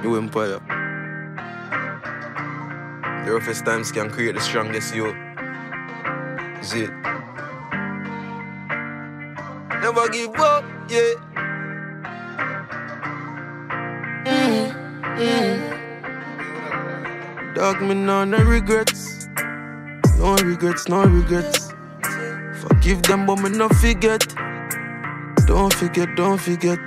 New empire. The roughest times can create the strongest you. Is it? Never give up, yeah. Dog, me no regrets. No regrets, no regrets. Forgive them, but me no forget. Don't forget, don't forget.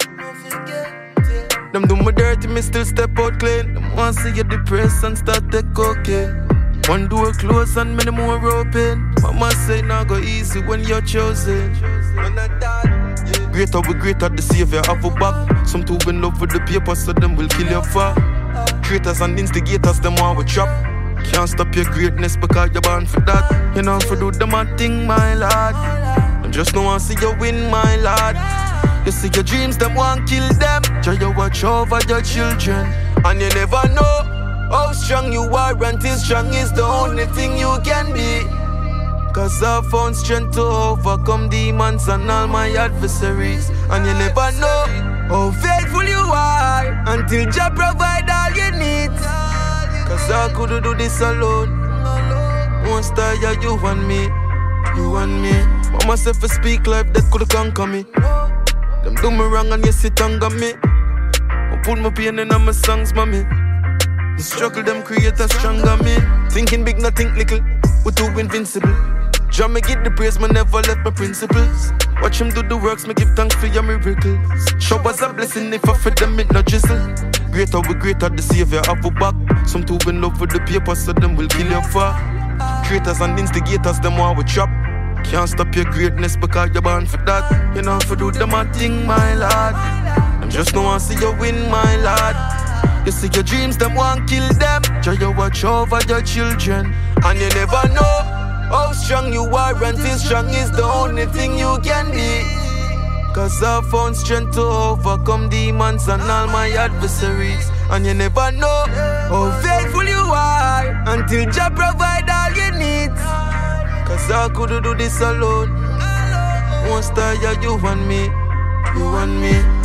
Them do me dirty, me still step out clean. Them want see you depressed and start take cocaine. One door closed and many more open. Mama say now go easy when you're chosen. Greater we greater, the savior have a back. Some two in love with the paper, so them will kill you for. Creators and instigators, them want we trap. Can't stop your greatness because you're born for that. You know for do them a thing, my lad. Them just don't want see you win, my lad. You see your dreams, them want kill them. Try you watch over your children. And you never know how strong you are until strong is the only thing you can be. Cause I found strength to overcome demons and all my adversaries. And you never know how faithful you are until Jah provide all you need. Cause I couldn't do this alone. Won't tire you and me, you and me. Mama said for speak life that could conquer me. Them do me wrong and you sit and got me. I put my pain in my songs, mommy. The struggle them create a stronger me. Thinking big, not think little. We're too invincible. Jah me give the praise, me never left my principles. Watch him do the works, me give thanks for your miracles. Show us a blessing if I for them it no drizzle. Greater we greater, the savior have a back. Some two in love with the paper, so them will kill you for. Creators and instigators, them want we trap. Can't stop your greatness because you're born for that. You know for do them a thing, my lad. Them just don't want see you win, my lad. You see your dreams, them want kill them. Try you watch over your children. And you never know how strong you are until strong is the only thing you can be. Cause I found strength to overcome demons and all my adversaries. And you never know how faithful you are until Jah provide all you need. Cause I couldn't do this alone. Won't tire you and me, you and me.